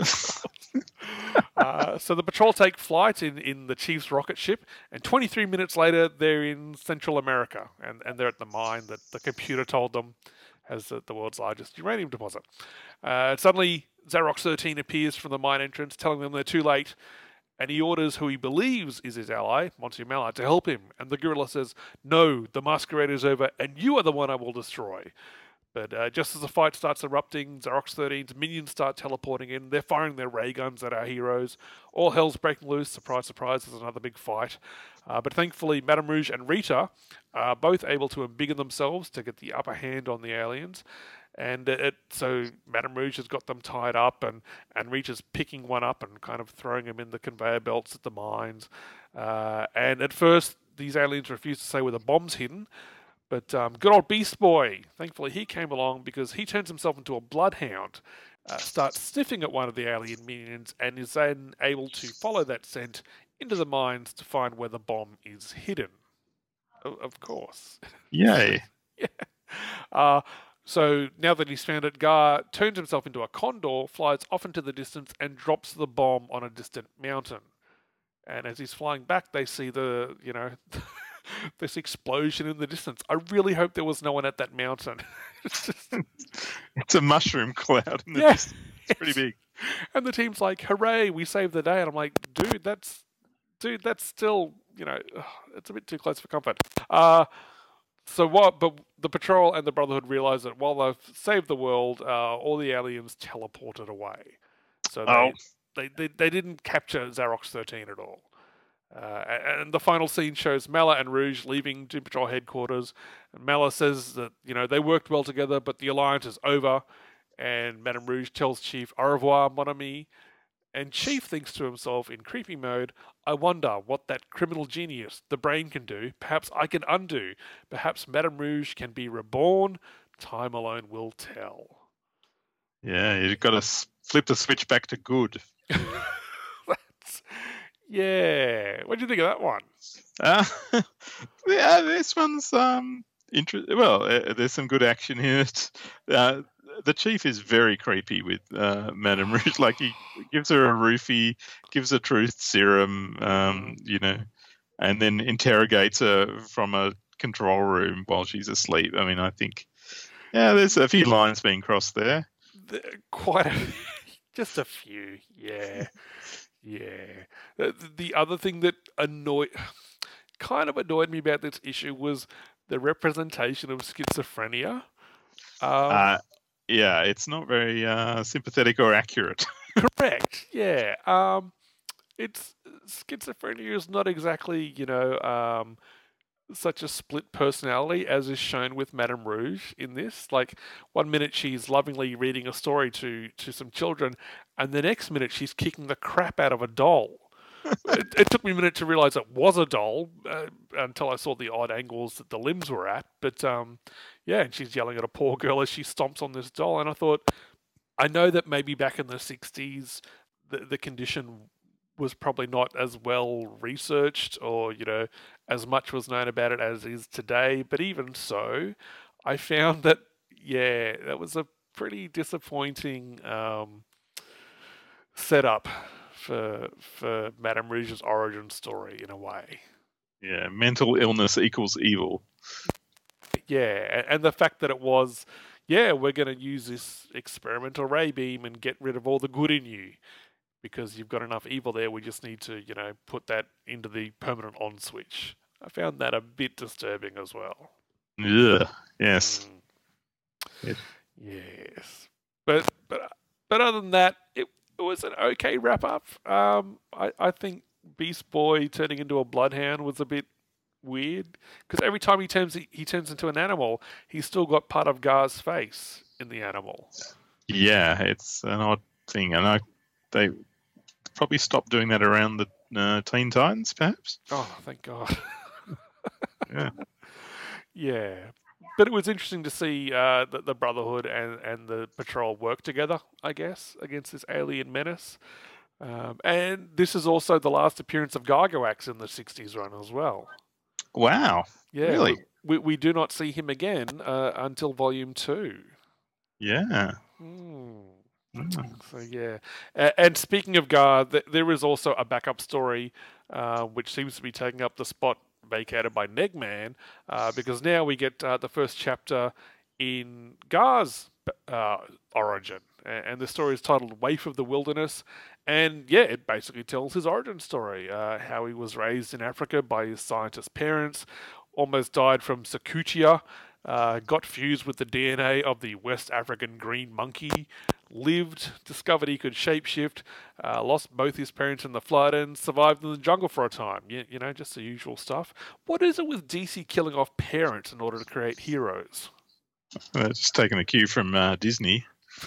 So the patrol take flight in the Chief's rocket ship, and 23 minutes later they're in Central America, and they're at the mine that the computer told them has the world's largest uranium deposit. Suddenly Xerox 13 appears from the mine entrance, telling them they're too late, and he orders who he believes is his ally, Monsieur Mala, to help him. And the gorilla says, "No, the masquerade is over, and you are the one I will destroy." But just as the fight starts erupting, Xerox 13's minions start teleporting in. They're firing their ray guns at our heroes. All hell's breaking loose. Surprise, surprise, there's another big fight. But thankfully, Madame Rouge and Rita are both able to embiggen themselves to get the upper hand on the aliens. And so Madame Rouge has got them tied up, and Rita's picking one up and kind of throwing him in the conveyor belts at the mines. And at first, these aliens refuse to say where the bomb's hidden. But good old Beast Boy, thankfully he came along because he turns himself into a bloodhound, starts sniffing at one of the alien minions, and is then able to follow that scent into the mines to find where the bomb is hidden. Of course. Yay. Yeah. So now that he's found it, Gar turns himself into a condor, flies off into the distance, and drops the bomb on a distant mountain. And as he's flying back, they see this explosion in the distance. I really hope there was no one at that mountain. It's a mushroom cloud in the distance. It's pretty big. And the team's like, "Hooray, we saved the day." And I'm like, dude, that's still, it's a bit too close for comfort. But the patrol and the Brotherhood realize that while they've saved the world, all the aliens teleported away. So they didn't capture Xerox 13 at all. And the final scene shows Mala and Rouge leaving Doom Patrol headquarters. And Mala says that, they worked well together, but the alliance is over. And Madame Rouge tells Chief, "Au revoir, mon ami." And Chief thinks to himself in creepy mode, I wonder what that criminal genius, the brain, can do. Perhaps I can undo. Perhaps Madame Rouge can be reborn. Time alone will tell. Yeah, you've got to flip the switch back to good. Yeah. What do you think of that one? Yeah, this one's interesting. Well, there's some good action in it. The Chief is very creepy with Madame Rouge. Like, he gives her a roofie, gives her truth serum, and then interrogates her from a control room while she's asleep. I mean, I think, there's a few lines being crossed there. Just a few, yeah. Yeah. The other thing that kind of annoyed me about this issue was the representation of schizophrenia. Yeah, it's not very sympathetic or accurate. Correct. Yeah. Schizophrenia is not exactly, such a split personality as is shown with Madame Rouge in this. Like, one minute she's lovingly reading a story to some children, and the next minute she's kicking the crap out of a doll. It took me a minute to realise it was a doll until I saw the odd angles that the limbs were at. But and she's yelling at a poor girl as she stomps on this doll. And I thought, I know that maybe back in the 60s, the condition was probably not as well researched or, as much was known about it as is today. But even so, I found that, that was a pretty disappointing setup for Madame Rouge's origin story in a way. Yeah, mental illness equals evil. Yeah, and the fact that it was, we're going to use this experimental ray beam and get rid of all the good in you because you've got enough evil there. We just need to, put that into the permanent on switch. I found that a bit disturbing as well. Yeah. Yes. Yes. But other than that, it was an okay wrap up. I think Beast Boy turning into a bloodhound was a bit weird because every time he turns into an animal, he's still got part of Gar's face in the animal. Yeah, it's an odd thing, and they probably stopped doing that around the Teen Titans, perhaps. Oh, thank God. Yeah. Yeah. But it was interesting to see the Brotherhood and the Patrol work together, I guess, against this alien menace. And this is also the last appearance of Gargoax in the 60s run as well. Wow. Yeah. Really? We do not see him again until Volume 2. Yeah. So, yeah. And speaking of Gar, there is also a backup story which seems to be taking up the spot vacated by Negman, because now we get the first chapter in Gar's origin, and the story is titled Waif of the Wilderness, and it basically tells his origin story, how he was raised in Africa by his scientist parents, almost died from Sakutia, got fused with the DNA of the West African green monkey, lived, discovered he could shapeshift, lost both his parents in the flood, and survived in the jungle for a time. Just the usual stuff. What is it with DC killing off parents in order to create heroes? Just taking a cue from Disney.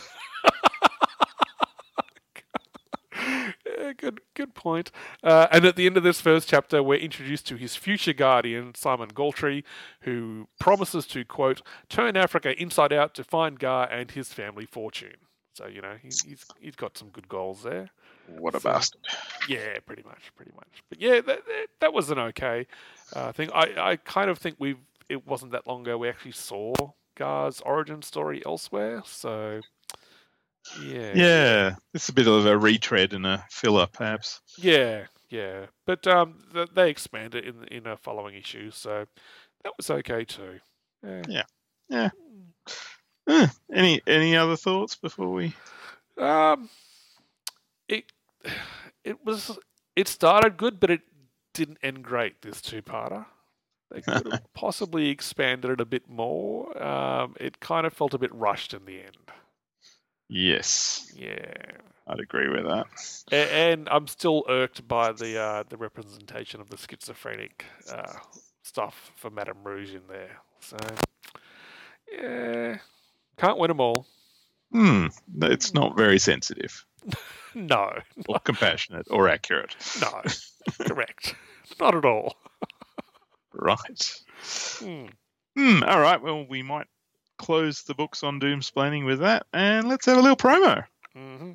Good point. And at the end of this first chapter, we're introduced to his future guardian, Simon Galtrey, who promises to, quote, turn Africa inside out to find Gar and his family fortune. So, he's got some good goals there. What a bastard. Yeah, pretty much. But yeah, that was an okay thing. I kind of think it wasn't that long ago we actually saw Gar's origin story elsewhere, so... Yeah, it's a bit of a retread and a filler, perhaps. Yeah. But they expand it in a following issue, so that was okay too. Yeah. Any other thoughts before we? It started good, but it didn't end great. This two-parter. They could have possibly expanded it a bit more. It kind of felt a bit rushed in the end. Yes. Yeah. I'd agree with that. And I'm still irked by the representation of the schizophrenic stuff for Madame Rouge in there. So, yeah. Can't win them all. It's not very sensitive. No. or compassionate, or accurate. No. Correct. Not at all. Right. All right. Well, we might close the books on Doomsplaining with that, and let's have a little promo. Mm-hmm.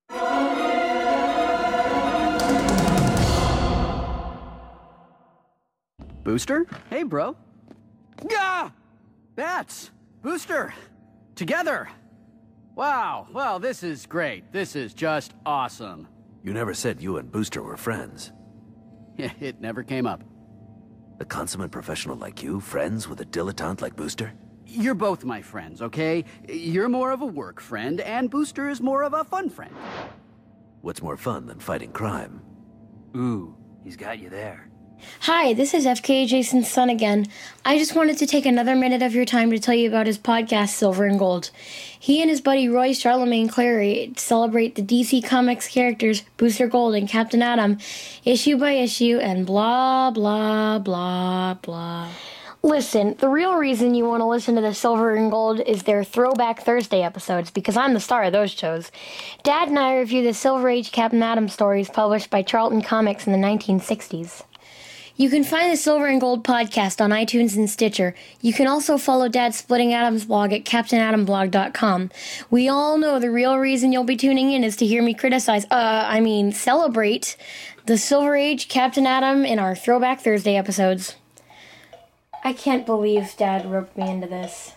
Booster? Hey, bro. Gah! Bats! Booster! Together! Wow, well, this is great. This is just awesome. You never said you and Booster were friends. It never came up. A consummate professional like you, friends with a dilettante like Booster? You're both my friends, okay? You're more of a work friend, and Booster is more of a fun friend. What's more fun than fighting crime? Ooh, he's got you there. Hi, this is FK Jason's son again. I just wanted to take another minute of your time to tell you about his podcast, Silver and Gold. He and his buddy Roy Charlemagne Clary celebrate the DC Comics characters Booster Gold and Captain Atom, issue by issue, and blah, blah, blah, blah. Listen, the real reason you want to listen to the Silver and Gold is their Throwback Thursday episodes, because I'm the star of those shows. Dad and I review the Silver Age Captain Atom stories published by Charlton Comics in the 1960s. You can find the Silver and Gold podcast on iTunes and Stitcher. You can also follow Dad's Splitting Atoms blog at CaptainAtomBlog.com. We all know the real reason you'll be tuning in is to hear me celebrate the Silver Age Captain Atom in our Throwback Thursday episodes. I can't believe Dad roped me into this.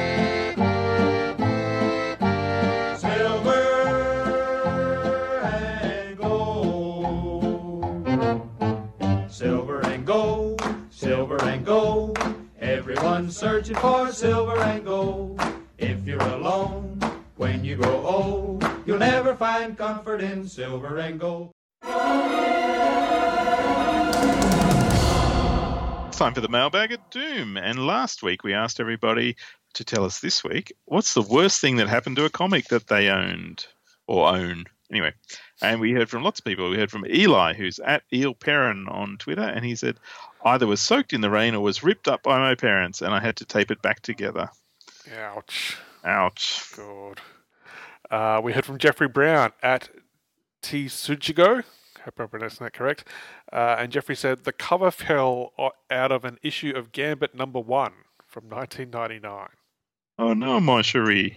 Silver and gold, everyone's searching for silver and gold. If you're alone when you grow old, you'll never find comfort in silver and gold. It's time for the mailbag at Doom. And last week we asked everybody to tell us this week, what's the worst thing that happened to a comic that they owned or own? Anyway, and we heard from lots of people. We heard from Eli, who's at Eel Perrin on Twitter, and he said, either was soaked in the rain or was ripped up by my parents, and I had to tape it back together. Ouch. Ouch. God. We heard from Jeffrey Brown at T. Sujigo. Hope I'm pronouncing that correct. And Jeffrey said, the cover fell out of an issue of Gambit number 1 from 1999. Oh, no, mon chéri.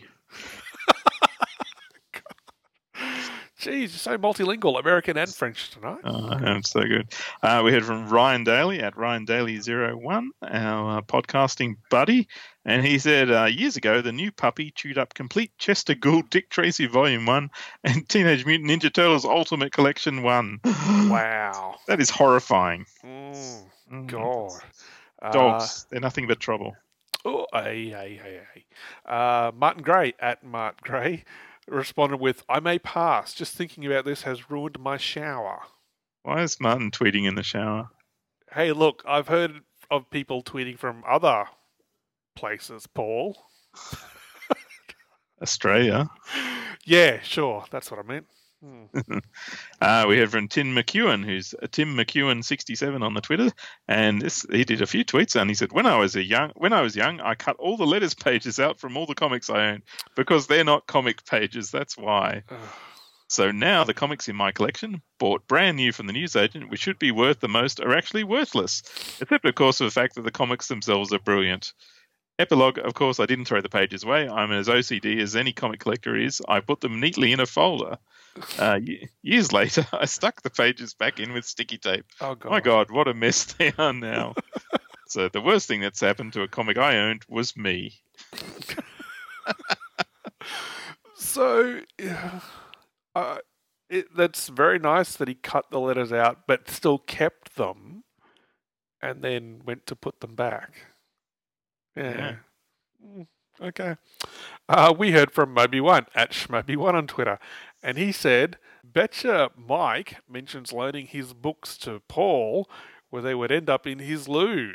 Jeez, you're so multilingual, American and French tonight. Oh, that's so good. We heard from Ryan Daly at Ryan Daly01, our podcasting buddy, and he said, years ago, the new puppy chewed up complete Chester Gould Dick Tracy Volume 1 and Teenage Mutant Ninja Turtles Ultimate Collection 1. Wow. That is horrifying. God. Dogs, they're nothing but trouble. Oh, Martin Gray at Mart Gray responded with, I may pass. Just thinking about this has ruined my shower. Why is Martin tweeting in the shower? Hey, look, I've heard of people tweeting from other places, Paul. Australia. Yeah, sure. That's what I meant. We heard from Tim McEwen, who's Tim McEwen 67 on the Twitter, and he did a few tweets, and he said, when I was young, I cut all the letters pages out from all the comics I owned because they're not comic pages. That's why. So now the comics in my collection, bought brand new from the newsagent, which should be worth the most, are actually worthless, except of course for the fact that the comics themselves are brilliant. Epilogue, of course, I didn't throw the pages away. I'm as OCD as any comic collector is. I put them neatly in a folder. Years later, I stuck the pages back in with sticky tape. Oh, God. My God, what a mess they are now. So the worst thing that's happened to a comic I owned was me. So, that's very nice that he cut the letters out, but still kept them and then went to put them back. Yeah. Okay. We heard from Moby1 at Schmoby1 on Twitter, and he said, betcha Mike mentions loaning his books to Paul where they would end up in his loo.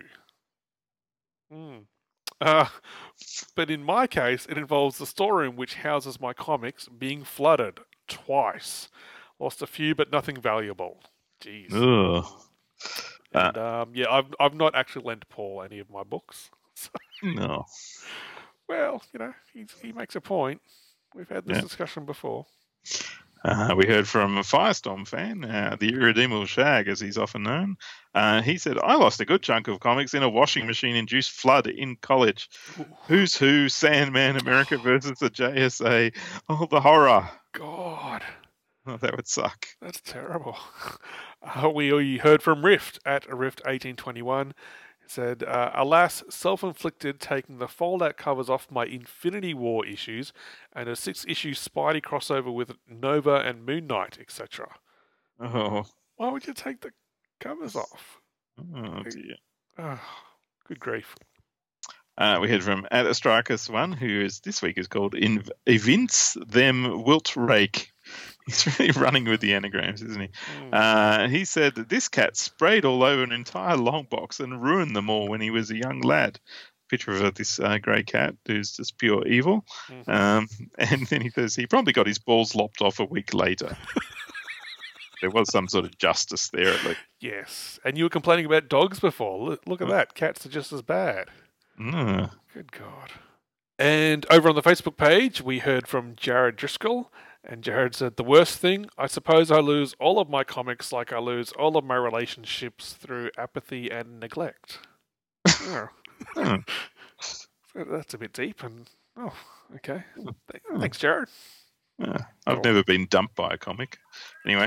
But in my case, it involves the storeroom which houses my comics being flooded twice. Lost a few, but nothing valuable. Jeez. Ugh. And, I've not actually lent Paul any of my books. So. No. Well, he makes a point. We've had this discussion before. We heard from a Firestorm fan, the Irredeemable Shag, as he's often known. He said, I lost a good chunk of comics in a washing machine-induced flood in college. Who's Who, Sandman, America versus the JSA. Oh, the horror. God. Oh, that would suck. That's terrible. We heard from Rift at Rift1821. He said, alas, self-inflicted, taking the fold-out covers off my Infinity War issues and a 6-issue Spidey crossover with Nova and Moon Knight, etc. Oh. Why would you take the covers off? Oh, dear. Oh, good grief. We heard from Astrarchus1, who this week is called Evince Them Wilt Rake. He's really running with the anagrams, isn't he? He said that this cat sprayed all over an entire long box and ruined them all when he was a young lad. Picture of this grey cat who's just pure evil. And then he says he probably got his balls lopped off a week later. There was some sort of justice there, at least. Yes. And you were complaining about dogs before. Look at that. Cats are just as bad. Good God. And over on the Facebook page, we heard from Jared Driscoll. And Jared said, the worst thing, I suppose I lose all of my comics like I lose all of my relationships through apathy and neglect. Oh. That's a bit deep. And okay. Thanks, Jared. I've never been dumped by a comic. Anyway.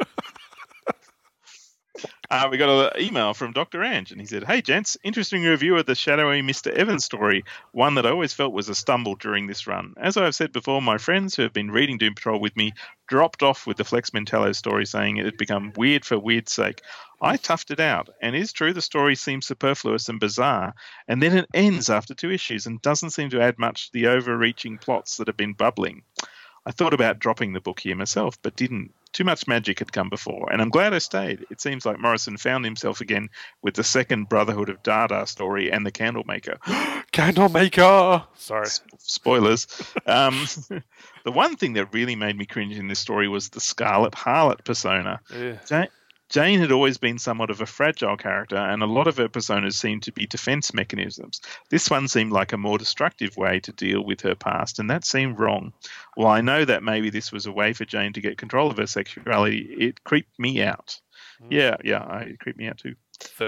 We got an email from Dr. Ange, and he said, hey, gents, interesting review of the shadowy Mr. Evans story, one that I always felt was a stumble during this run. As I have said before, my friends who have been reading Doom Patrol with me dropped off with the Flex Mentallo story, saying it had become weird for weird's sake. I toughed it out, and it is true the story seems superfluous and bizarre, and then it ends after 2 issues and doesn't seem to add much to the overreaching plots that have been bubbling. I thought about dropping the book here myself, but didn't. Too much magic had come before, and I'm glad I stayed. It seems like Morrison found himself again with the second Brotherhood of Dada story and the Candlemaker. Candlemaker! Sorry. Spoilers. The one thing that really made me cringe in this story was the Scarlet Harlot persona. Yeah. Jane had always been somewhat of a fragile character, and a lot of her personas seemed to be defense mechanisms. This one seemed like a more destructive way to deal with her past, and that seemed wrong. While I know that maybe this was a way for Jane to get control of her sexuality, it creeped me out. Yeah, it creeped me out too.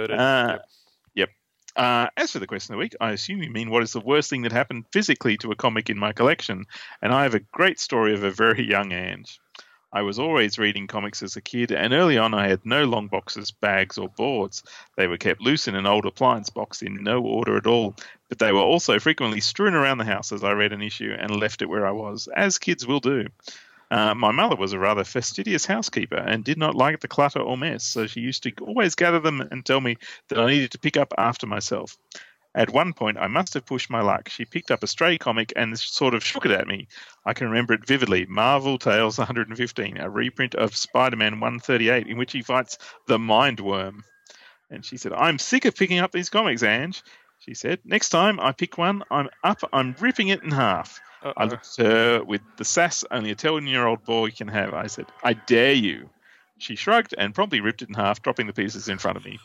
Yep. As for the question of the week, I assume you mean what is the worst thing that happened physically to a comic in my collection, and I have a great story of a very young Ange. I was always reading comics as a kid, and early on I had no long boxes, bags, or boards. They were kept loose in an old appliance box in no order at all, but they were also frequently strewn around the house as I read an issue and left it where I was, as kids will do. My mother was a rather fastidious housekeeper and did not like the clutter or mess, so she used to always gather them and tell me that I needed to pick up after myself. At one point, I must have pushed my luck. She picked up a stray comic and sort of shook it at me. I can remember it vividly. Marvel Tales 115, a reprint of Spider-Man 138 in which he fights the Mind Worm. And she said, I'm sick of picking up these comics, Ange. She said, next time I pick one, I'm ripping it in half. I looked at her with the sass only a 10-year-old boy can have. I said, I dare you. She shrugged and promptly ripped it in half, dropping the pieces in front of me.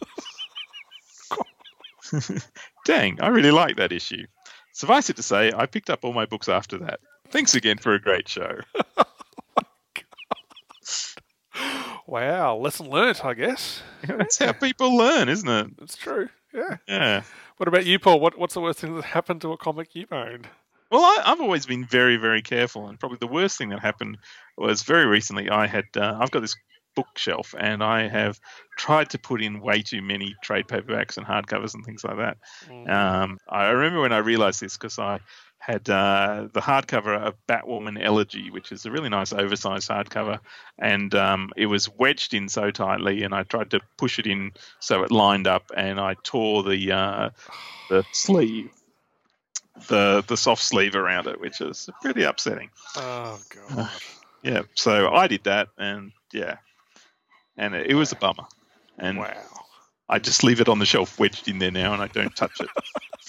Dang, I really like that issue. Suffice it to say, I picked up all my books after that. Thanks again for a great show. Wow, lesson learnt, I guess. That's how people learn, isn't it? It's true, yeah. Yeah. What about you, Paul? What's the worst thing that happened to a comic you've owned? Well, I've always been very, very careful, and probably the worst thing that happened was very recently I've got this bookshelf, and I have tried to put in way too many trade paperbacks and hardcovers and things like that. I remember when I realized this because I had the hardcover of Batwoman Elegy, which is a really nice oversized hardcover, and it was wedged in so tightly, and I tried to push it in so it lined up, and I tore the sleeve, the soft sleeve around it, which is pretty upsetting. Oh God. Yeah, so I did that, and yeah. And it was a bummer. And wow. I just leave it on the shelf wedged in there now, and I don't touch it.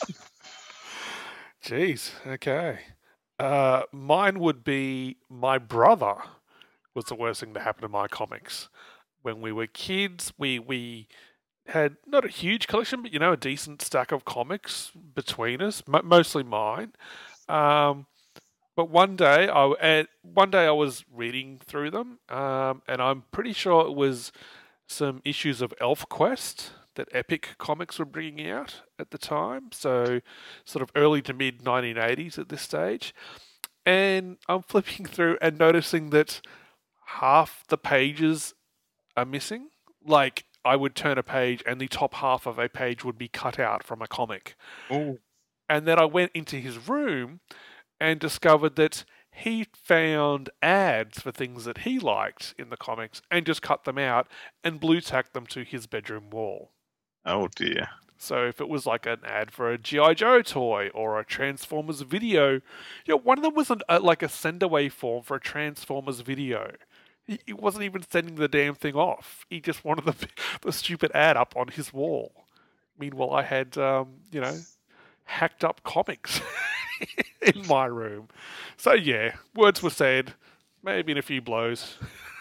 Jeez, okay. Mine would be my brother was the worst thing to happen to my comics. When we were kids, we had not a huge collection, but, a decent stack of comics between us, mostly mine. But one day, one day I was reading through them, and I'm pretty sure it was some issues of ElfQuest that Epic Comics were bringing out at the time, so sort of early to mid 1980s at this stage. And I'm flipping through and noticing that half the pages are missing. Like, I would turn a page and the top half of a page would be cut out from a comic. Oh. And then I went into his room and discovered that he found ads for things that he liked in the comics and just cut them out and blue tacked them to his bedroom wall. Oh dear. So if it was like an ad for a G.I. Joe toy or a Transformers video, one of them was like a send away form for a Transformers video. He wasn't even sending the damn thing off. He just wanted the stupid ad up on his wall. Meanwhile, I had, hacked up comics in my room. So yeah, words were said, maybe in a few blows,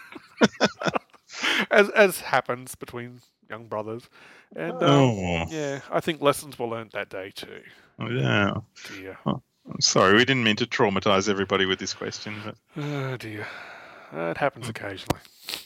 as happens between young brothers. And yeah, I think lessons were learned that day too. Oh, yeah. Dear. Oh, I'm sorry, we didn't mean to traumatize everybody with this question. But... Oh dear. It happens occasionally.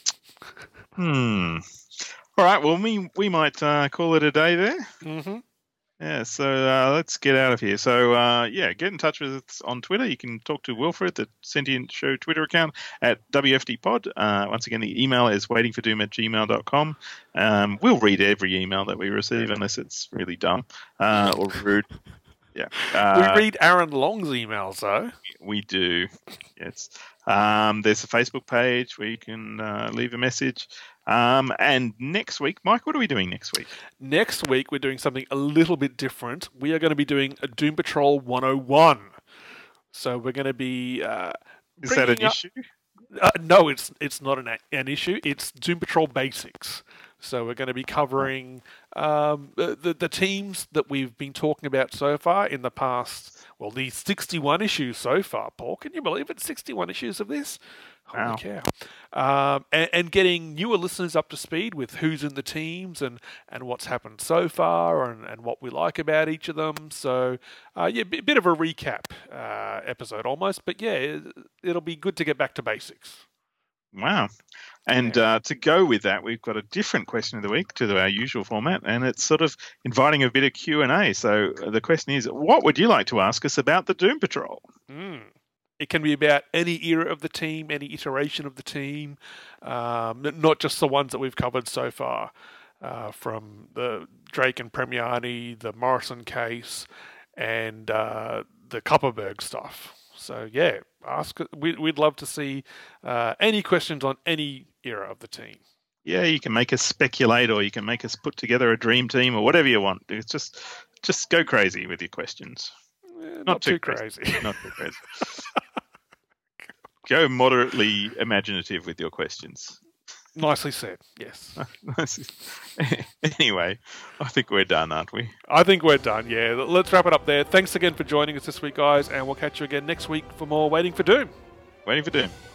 All right, well, we might call it a day there. Mm-hmm. Yeah, so let's get out of here. So, get in touch with us on Twitter. You can talk to Wilfred, the Sentient Show Twitter account, at WFDpod. Once again, the email is waitingfordoom@gmail.com. We'll read every email that we receive, unless it's really dumb or rude. Yeah. We read Aaron Long's emails, though. We do, yes. There's a Facebook page where you can leave a message. And next week, Mike, what are we doing next week? Next week, we're doing something a little bit different. We are going to be doing a Doom Patrol 101. So we're going to be... Is that an issue? No, it's not an issue. It's Doom Patrol Basics. So we're going to be covering the teams that we've been talking about so far in the past, well, these 61 issues so far, Paul. Can you believe it? 61 issues of this? Holy cow. And getting newer listeners up to speed with who's in the teams and what's happened so far and what we like about each of them. So, a bit of a recap episode almost. But yeah, it'll be good to get back to basics. Wow. And to go with that, we've got a different question of the week to our usual format, and it's sort of inviting a bit of Q&A. So the question is, what would you like to ask us about the Doom Patrol? It can be about any era of the team, any iteration of the team, not just the ones that we've covered so far, from the Drake and Premiani, the Morrison case, and the Kupperberg stuff. So yeah, we'd love to see any questions on any era of the team. Yeah, you can make us speculate, or you can make us put together a dream team, or whatever you want. It's just go crazy with your questions. Not too crazy. Not too crazy. Go moderately imaginative with your questions. Nicely said, yes. Anyway, I think we're done, aren't we? I think we're done, yeah. Let's wrap it up there. Thanks again for joining us this week, guys, and we'll catch you again next week for more Waiting for Doom. Waiting for Doom.